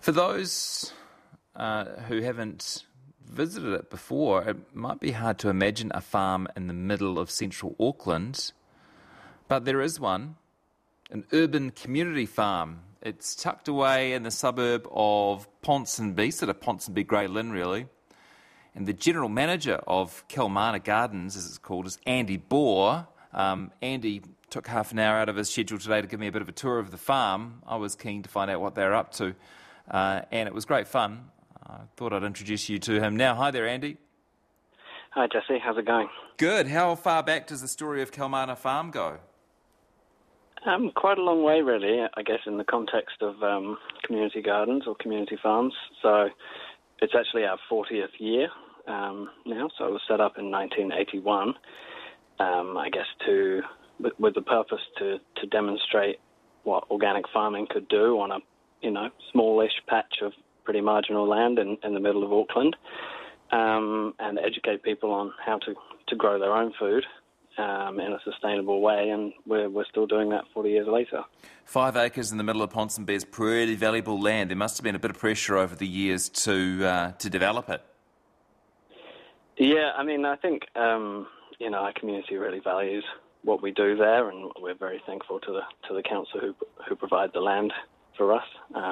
For those who haven't visited it before, it might be hard to imagine a farm in the middle of central Auckland, but there is one, an urban community farm. It's tucked away in the suburb of Ponsonby, sort of Ponsonby Grey Lynn really, and the general manager of Kilmarna Gardens, as it's called, is Andy Bohr. Andy took half an hour out of his schedule today to give me a bit of a tour of the farm. I was keen to find out what they're up to, and it was great fun. I thought I'd introduce you to him now. Hi there, Andy. Hi, Jesse. How's it going? Good. How far back does the story of Kilmarna Farm go? Quite a long way, really, I guess, in the context of community gardens or community farms. So it's actually our 40th year now. So it was set up in 1981, I guess, with the purpose to demonstrate what organic farming could do on a, smallish patch of pretty marginal land in the middle of Auckland, and educate people on how to grow their own food in a sustainable way, and we're still doing that 40 years later. 5 acres in the middle of Ponsonby is pretty valuable land. There must have been a bit of pressure over the years to develop it. Yeah, I think our community really values what we do there, and we're very thankful to the council who provide the land for us.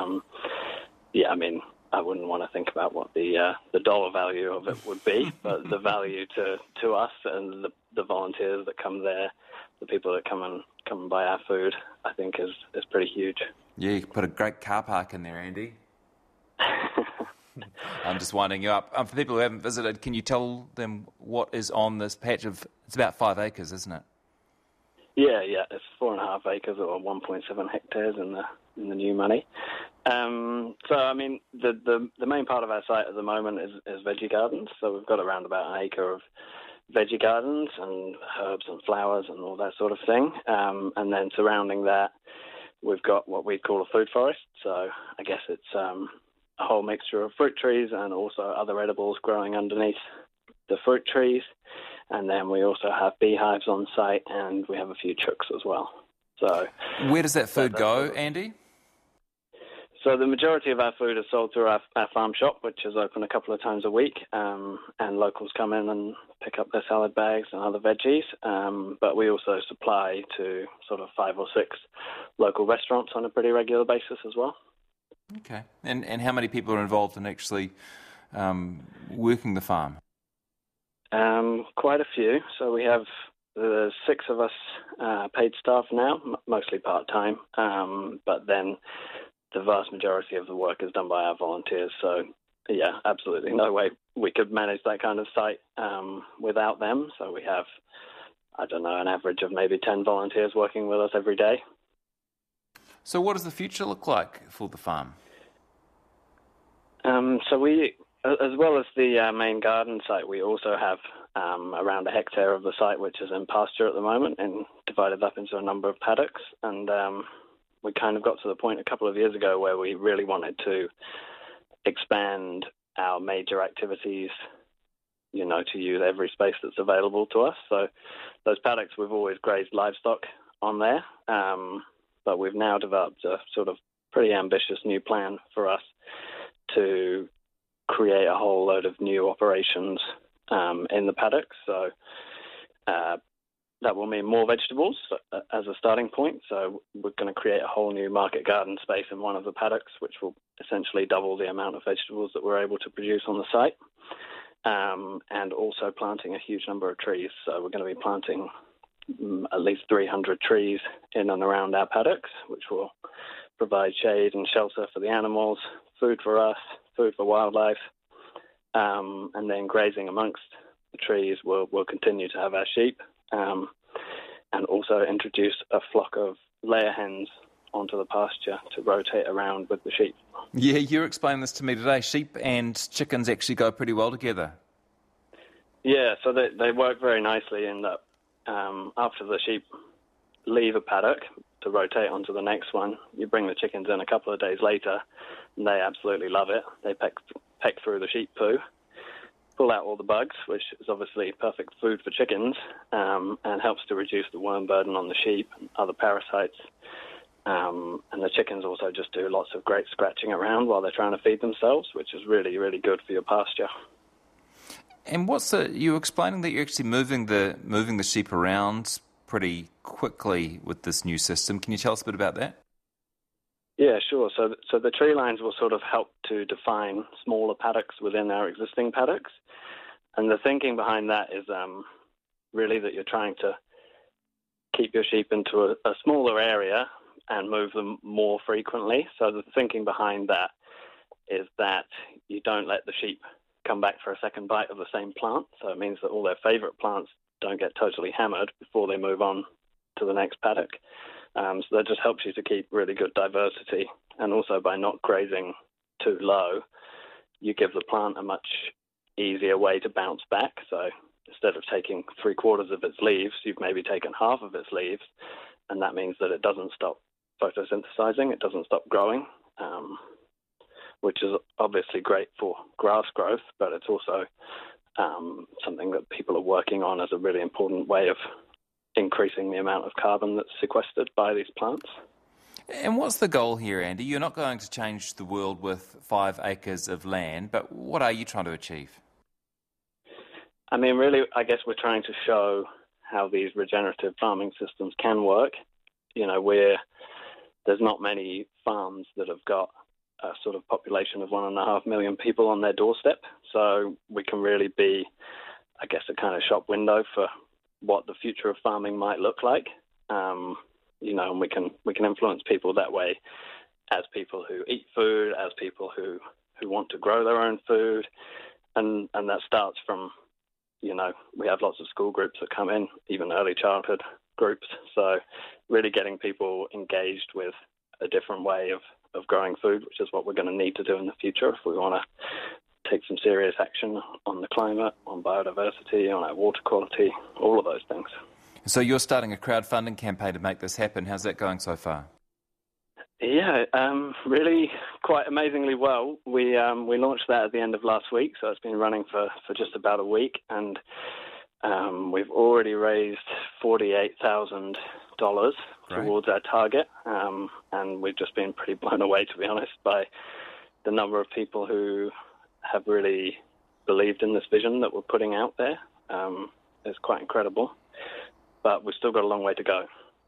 I wouldn't want to think about what the dollar value of it would be, but the value to us and the volunteers that come there, the people that come and buy our food, I think is pretty huge. Yeah, you could put a great car park in there, Andy. I'm just winding you up. For people who haven't visited, can you tell them what is on this patch of? It's about 5 acres, isn't it? Yeah, it's 4.5 acres or 1.7 hectares in the new money. The main part of our site at the moment is veggie gardens. So we've got around about an acre of veggie gardens and herbs and flowers and all that sort of thing. And then surrounding that, we've got what we call a food forest. So I guess it's a whole mixture of fruit trees and also other edibles growing underneath the fruit trees. And then we also have beehives on site, and we have a few chooks as well. So, where does that food go, Andy? So the majority of our food is sold through our farm shop, which is open a couple of times a week, and locals come in and pick up their salad bags and other veggies. But we also supply to sort of 5 or 6 local restaurants on a pretty regular basis as well. Okay. And how many people are involved in actually working the farm? Quite a few. So we have 6 of us paid staff now, mostly part-time, but then the vast majority of the work is done by our volunteers. So, yeah, absolutely no way we could manage that kind of site without them. So we have, an average of maybe 10 volunteers working with us every day. So what does the future look like for the farm? So we, as well as the main garden site, we also have around a hectare of the site which is in pasture at the moment and divided up into a number of paddocks. And we kind of got to the point a couple of years ago where we really wanted to expand our major activities, to use every space that's available to us. So those paddocks, we've always grazed livestock on there, but we've now developed a sort of pretty ambitious new plan for us to create a whole load of new operations in the paddocks. So that will mean more vegetables as a starting point. So we're going to create a whole new market garden space in one of the paddocks, which will essentially double the amount of vegetables that we're able to produce on the site. And also planting a huge number of trees. So we're going to be planting at least 300 trees in and around our paddocks, which will provide shade and shelter for the animals, food for us, food for wildlife, and then grazing amongst the trees we'll continue to have our sheep, and also introduce a flock of layer hens onto the pasture to rotate around with the sheep. Yeah, you explained this to me today. Sheep and chickens actually go pretty well together. Yeah, so they work very nicely in that after the sheep leave a paddock to rotate onto the next one, you bring the chickens in a couple of days later, and they absolutely love it. They peck through the sheep poo, pull out all the bugs, which is obviously perfect food for chickens, and helps to reduce the worm burden on the sheep and other parasites. And the chickens also just do lots of great scratching around while they're trying to feed themselves, which is really, really good for your pasture. And you were explaining that you're actually moving the sheep around pretty quickly with this new system. Can you tell us a bit about that? Yeah, sure. So the tree lines will sort of help to define smaller paddocks within our existing paddocks. And the thinking behind that is really that you're trying to keep your sheep into a smaller area and move them more frequently. So the thinking behind that is that you don't let the sheep come back for a second bite of the same plant. So it means that all their favourite plants don't get totally hammered before they move on to the next paddock. So that just helps you to keep really good diversity. And also by not grazing too low, you give the plant a much easier way to bounce back. So instead of taking 3/4 of its leaves, you've maybe taken half of its leaves, and that means that it doesn't stop photosynthesizing, it doesn't stop growing, which is obviously great for grass growth, but it's also something that people are working on as a really important way of increasing the amount of carbon that's sequestered by these plants. And what's the goal here, Andy? You're not going to change the world with 5 acres of land, but what are you trying to achieve? I mean, really, I guess we're trying to show how these regenerative farming systems can work. You know, there's not many farms that have got a sort of population of 1.5 million people on their doorstep. So we can really be, I guess, a kind of shop window for what the future of farming might look like. You know, and we can influence people that way as people who eat food, as people who want to grow their own food. And that starts from, you know, we have lots of school groups that come in, even early childhood groups. So really getting people engaged with a different way of growing food, which is what we're going to need to do in the future if we want to take some serious action on the climate, on biodiversity, on our water quality, all of those things. So you're starting a crowdfunding campaign to make this happen. How's that going so far? Yeah, really quite amazingly well. We launched that at the end of last week, so it's been running for just about a week, and we've already raised $48,000 towards our target, and we've just been pretty blown away, to be honest, by the number of people who have really believed in this vision that we're putting out there. It's quite incredible, but we've still got a long way to go.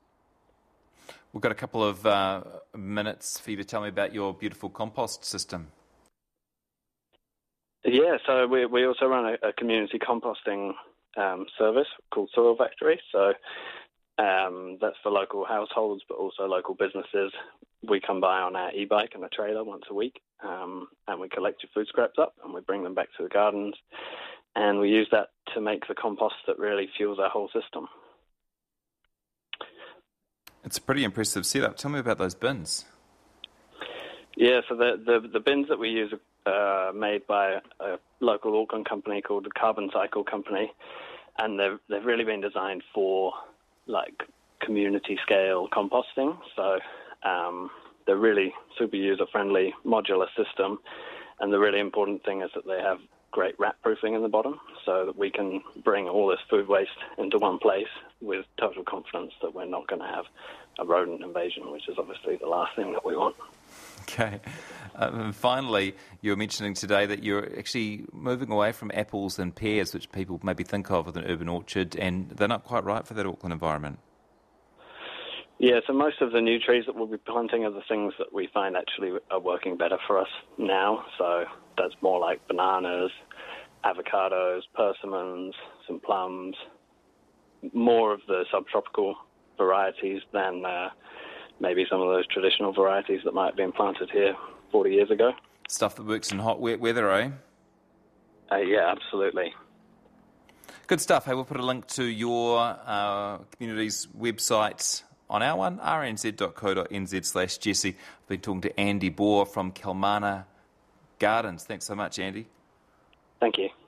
We've got a couple of minutes for you to tell me about your beautiful compost system. Yeah, so we also run a community composting service called Soil Factory. So that's for local households, but also local businesses. We come by on our e-bike and a trailer once a week, and we collect your food scraps up and we bring them back to the gardens. And we use that to make the compost that really fuels our whole system. It's a pretty impressive setup. Tell me about those bins. Yeah, so the bins that we use are made by a local Auckland company called the Carbon Cycle Company, and they've really been designed for like community scale composting. So they're really super user friendly, modular system, and the really important thing is that they have great rat proofing in the bottom, so that we can bring all this food waste into one place with total confidence that we're not going to have a rodent invasion, which is obviously the last thing that we want. Okay. Finally, you were mentioning today that you're actually moving away from apples and pears, which people maybe think of with an urban orchard, and they're not quite right for that Auckland environment. Yeah, so most of the new trees that we'll be planting are the things that we find actually are working better for us now. So that's more like bananas, avocados, persimmons, some plums, more of the subtropical varieties than maybe some of those traditional varieties that might have been planted here 40 years ago. Stuff that works in hot, wet weather, eh? Yeah, absolutely. Good stuff. Hey, we'll put a link to your community's website on our one, rnz.co.nz/Jesse. I've been talking to Andy Bohr from Kalmana Gardens. Thanks so much, Andy. Thank you.